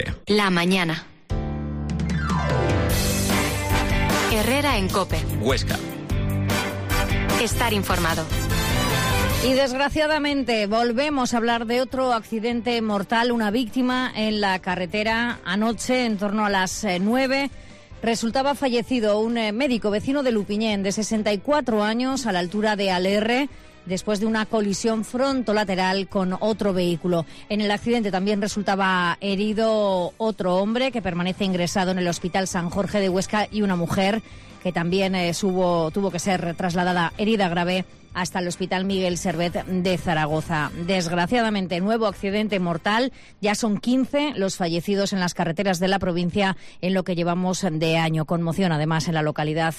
La mañana. Herrera en COPE. Huesca. Estar informado. Y desgraciadamente volvemos a hablar de otro accidente mortal, una víctima en la carretera anoche en torno a las 9. Resultaba fallecido un médico vecino de Lupiñén de 64 años a la altura de Alerre, después de una colisión frontolateral con otro vehículo. En el accidente también resultaba herido otro hombre que permanece ingresado en el Hospital San Jorge de Huesca y una mujer que también tuvo que ser trasladada herida grave hasta el Hospital Miguel Servet de Zaragoza. Desgraciadamente, nuevo accidente mortal. Ya son 15 los fallecidos en las carreteras de la provincia en lo que llevamos de año. Conmoción, además, en la localidad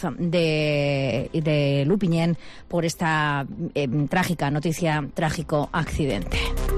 de Lupiñén por esta trágica noticia, trágico accidente.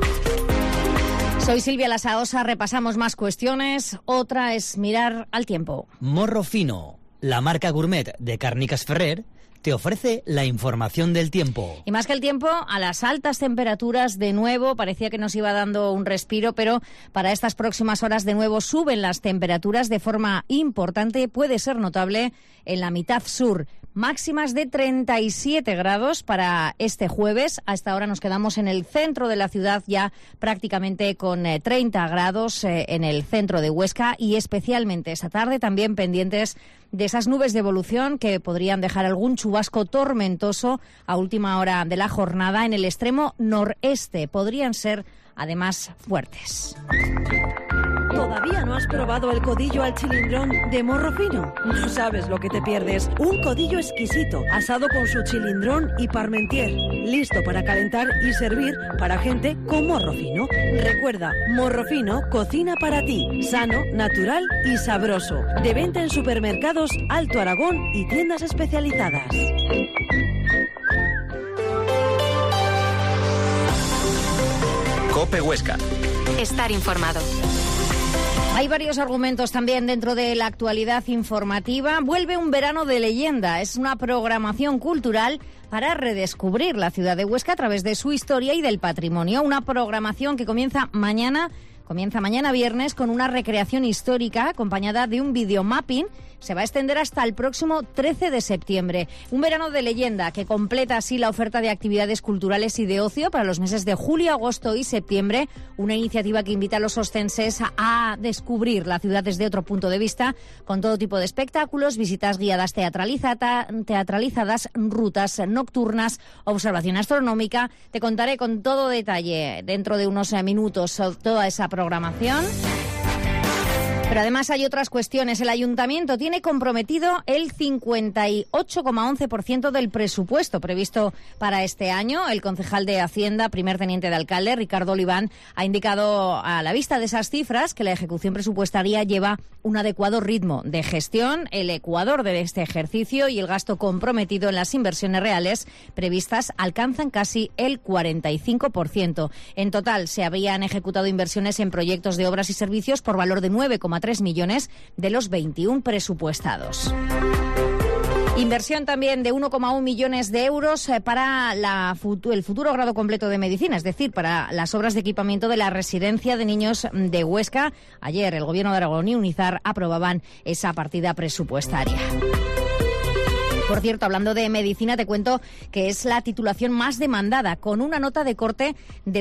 Soy Silvia Lasaosa, repasamos más cuestiones. Otra es mirar al tiempo. Morro Fino, la marca gourmet de Càrniques Ferrer, te ofrece la información del tiempo. Y más que el tiempo, a las altas temperaturas de nuevo, parecía que nos iba dando un respiro, pero para estas próximas horas de nuevo suben las temperaturas de forma importante, puede ser notable en la mitad sur. Máximas de 37 grados para este jueves. Hasta ahora nos quedamos en el centro de la ciudad ya prácticamente con 30 grados en el centro de Huesca y especialmente esta tarde también pendientes de esas nubes de evolución que podrían dejar algún chubasco tormentoso a última hora de la jornada en el extremo noreste. Podrían ser además fuertes. ¿Todavía no has probado el codillo al chilindrón de Morro Fino? No sabes lo que te pierdes. Un codillo exquisito, asado con su chilindrón y parmentier. Listo para calentar y servir para gente con morro fino. Recuerda, Morro Fino cocina para ti. Sano, natural y sabroso. De venta en supermercados Alto Aragón y tiendas especializadas. COPE Huesca. Estar informado. Hay varios argumentos también dentro de la actualidad informativa. Vuelve un verano de leyenda. Es una programación cultural para redescubrir la ciudad de Huesca a través de su historia y del patrimonio. Una programación que comienza mañana viernes con una recreación histórica acompañada de un videomapping. Se va a extender hasta el próximo 13 de septiembre. Un verano de leyenda que completa así la oferta de actividades culturales y de ocio para los meses de julio, agosto y septiembre. Una iniciativa que invita a los ostenses a descubrir la ciudad desde otro punto de vista, con todo tipo de espectáculos, visitas guiadas teatralizadas, rutas nocturnas, observación astronómica. Te contaré con todo detalle dentro de unos minutos toda esa programación. Pero además hay otras cuestiones. El Ayuntamiento tiene comprometido el 58,11% del presupuesto previsto para este año. El concejal de Hacienda, primer teniente de alcalde, Ricardo Oliván, ha indicado a la vista de esas cifras que la ejecución presupuestaria lleva un adecuado ritmo de gestión. El ecuador de este ejercicio y el gasto comprometido en las inversiones reales previstas alcanzan casi el 45%. En total se habían ejecutado inversiones en proyectos de obras y servicios por valor de 9,3 millones de los 21 presupuestados. Inversión también de 1,1 millones de euros para el futuro grado completo de medicina, es decir, para las obras de equipamiento de la residencia de niños de Huesca. Ayer el Gobierno de Aragón y UNIZAR aprobaban esa partida presupuestaria. Por cierto, hablando de medicina, te cuento que es la titulación más demandada, con una nota de corte de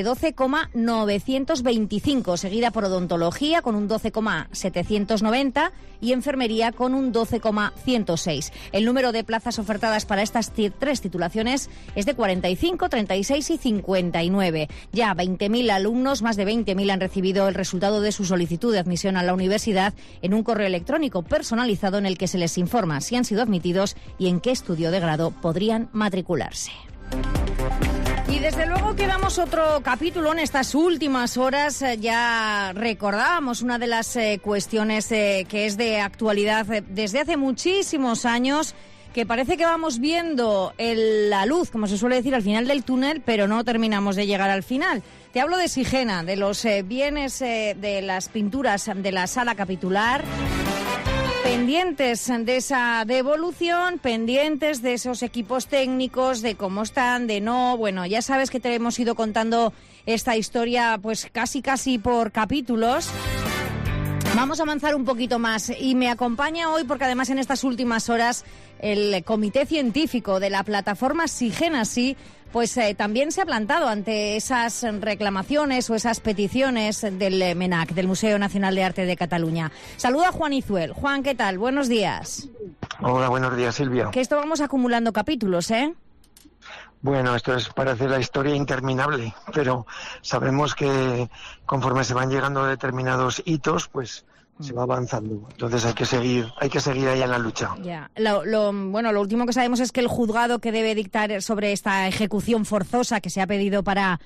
12,925, seguida por odontología con un 12,790 y enfermería con un 12,106. El número de plazas ofertadas para estas tres titulaciones es de 45, 36 y 59. Ya 20.000 alumnos, más de 20.000 han recibido el resultado de su solicitud de admisión a la universidad en un correo electrónico personalizado en el que se les informa si han sido admitidos y en qué estudio de grado podrían matricularse. Y desde luego que damos otro capítulo en estas últimas horas. Ya recordábamos una de las cuestiones que es de actualidad desde hace muchísimos años, que parece que vamos viendo la luz, como se suele decir, al final del túnel, pero no terminamos de llegar al final. Te hablo de Sigena, de los bienes de las pinturas de la sala capitular, pendientes de esa devolución, pendientes de esos equipos técnicos, de cómo están, de no. Bueno, ya sabes que te hemos ido contando esta historia pues casi por capítulos. Vamos a avanzar un poquito más y me acompaña hoy porque además en estas últimas horas el comité científico de la plataforma Sigenasi pues también se ha plantado ante esas reclamaciones o esas peticiones del MENAC, del Museo Nacional de Arte de Cataluña. Saluda a Juan Izuel. Juan, ¿qué tal? Buenos días. Hola, buenos días, Silvia. Que esto vamos acumulando capítulos, ¿eh? Bueno, esto parece la historia interminable, pero sabemos que conforme se van llegando a determinados hitos, pues se va avanzando. Entonces hay que seguir ahí en la lucha. Ya. Lo último que sabemos es que el juzgado que debe dictar sobre esta ejecución forzosa que se ha pedido para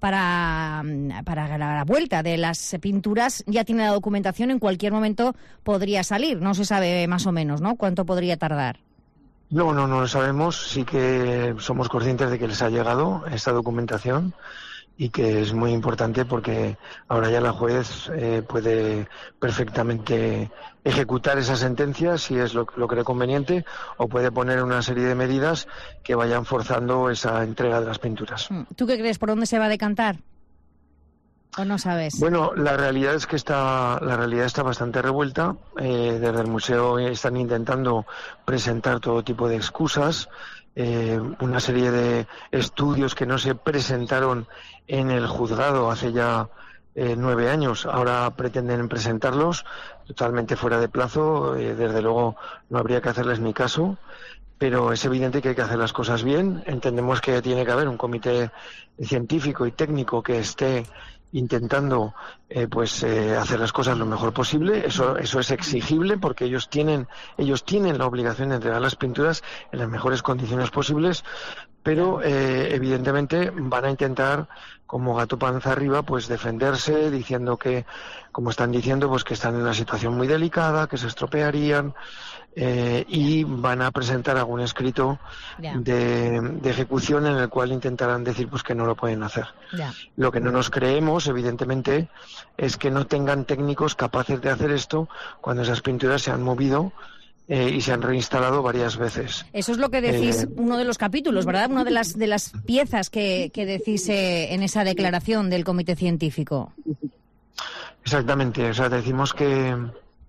la vuelta de las pinturas ya tiene la documentación, en cualquier momento podría salir. No se sabe más o menos, ¿no?, cuánto podría tardar. No lo sabemos. Sí que somos conscientes de que les ha llegado esta documentación y que es muy importante porque ahora ya la juez puede perfectamente ejecutar esa sentencia si es lo cree conveniente, o puede poner una serie de medidas que vayan forzando esa entrega de las pinturas. ¿Tú qué crees? ¿Por dónde se va a decantar? ¿O no sabes? Bueno, la realidad es que la realidad está bastante revuelta. Desde el museo están intentando presentar todo tipo de excusas, una serie de estudios que no se presentaron en el juzgado hace ya 9 años, ahora pretenden presentarlos totalmente fuera de plazo. Desde luego no habría que hacerles ni caso, pero es evidente que hay que hacer las cosas bien. Entendemos que tiene que haber un comité científico y técnico que esté intentando hacer las cosas lo mejor posible. Eso es exigible porque ellos tienen la obligación de entregar las pinturas en las mejores condiciones posibles, pero evidentemente van a intentar, como gato panza arriba, pues defenderse diciendo que, como están diciendo, pues que están en una situación muy delicada, que se estropearían, y van a presentar algún escrito de ejecución en el cual intentarán decir pues que no lo pueden hacer. Lo que no nos creemos, evidentemente, es que no tengan técnicos capaces de hacer esto cuando esas pinturas se han movido y se han reinstalado varias veces. Eso es lo que decís uno de los capítulos, ¿verdad? Una de las piezas que decís en esa declaración del comité científico. Exactamente, o sea, decimos que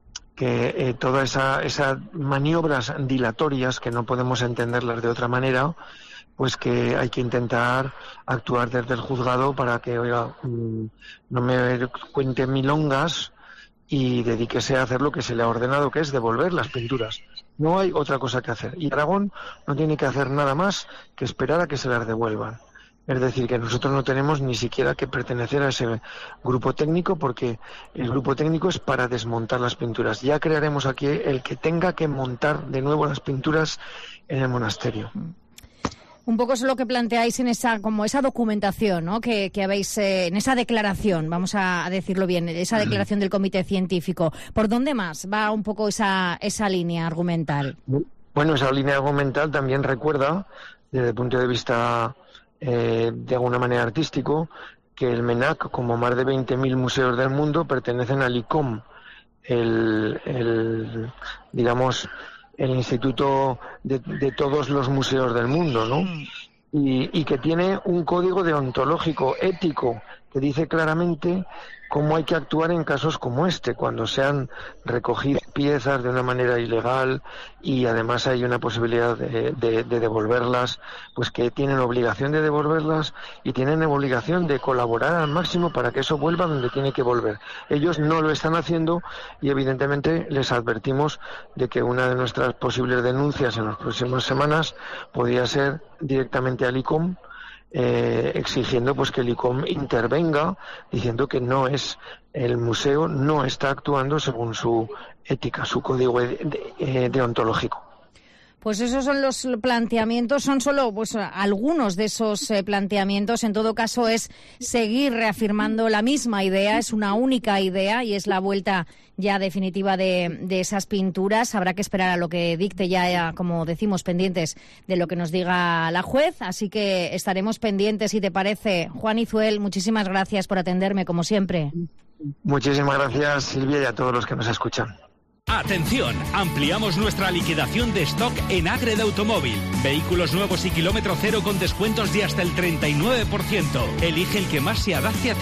todas esas maniobras dilatorias, que no podemos entenderlas de otra manera, pues que hay que intentar actuar desde el juzgado para que, oiga, no me cuente milongas y dedíquese a hacer lo que se le ha ordenado, que es devolver las pinturas. No hay otra cosa que hacer. Y Aragón no tiene que hacer nada más que esperar a que se las devuelvan. Es decir, que nosotros no tenemos ni siquiera que pertenecer a ese grupo técnico, porque el grupo técnico es para desmontar las pinturas. Ya crearemos aquí el que tenga que montar de nuevo las pinturas en el monasterio. Un poco es lo que planteáis en esa documentación, ¿no?, que habéis en esa declaración, vamos a decirlo bien, esa declaración del comité científico. ¿Por dónde más va un poco esa línea argumental? Bueno, esa línea argumental también recuerda, desde el punto de vista de alguna manera artístico, que el MENAC, como más de 20.000 museos del mundo, pertenecen al ICOM, el instituto de todos los museos del mundo, ¿no? Y que tiene un código deontológico ético que dice claramente cómo hay que actuar en casos como este, cuando se han recogido piezas de una manera ilegal y además hay una posibilidad de devolverlas, pues que tienen obligación de devolverlas y tienen obligación de colaborar al máximo para que eso vuelva donde tiene que volver. Ellos no lo están haciendo y evidentemente les advertimos de que una de nuestras posibles denuncias en las próximas semanas podría ser directamente al ICOM, exigiendo pues que el ICOM intervenga, diciendo que el museo no está actuando según su ética, su código deontológico. Pues esos son los planteamientos, son solo algunos de esos planteamientos. En todo caso es seguir reafirmando la misma idea, es una única idea y es la vuelta ya definitiva de esas pinturas. Habrá que esperar a lo que dicte ya, como decimos, pendientes de lo que nos diga la juez. Así que estaremos pendientes, si te parece. Juan Izuel, muchísimas gracias por atenderme, como siempre. Muchísimas gracias, Silvia, y a todos los que nos escuchan. Atención, ampliamos nuestra liquidación de stock en Ágreda Automóvil. Vehículos nuevos y kilómetro cero con descuentos de hasta el 39%. Elige el que más se adapte a ti.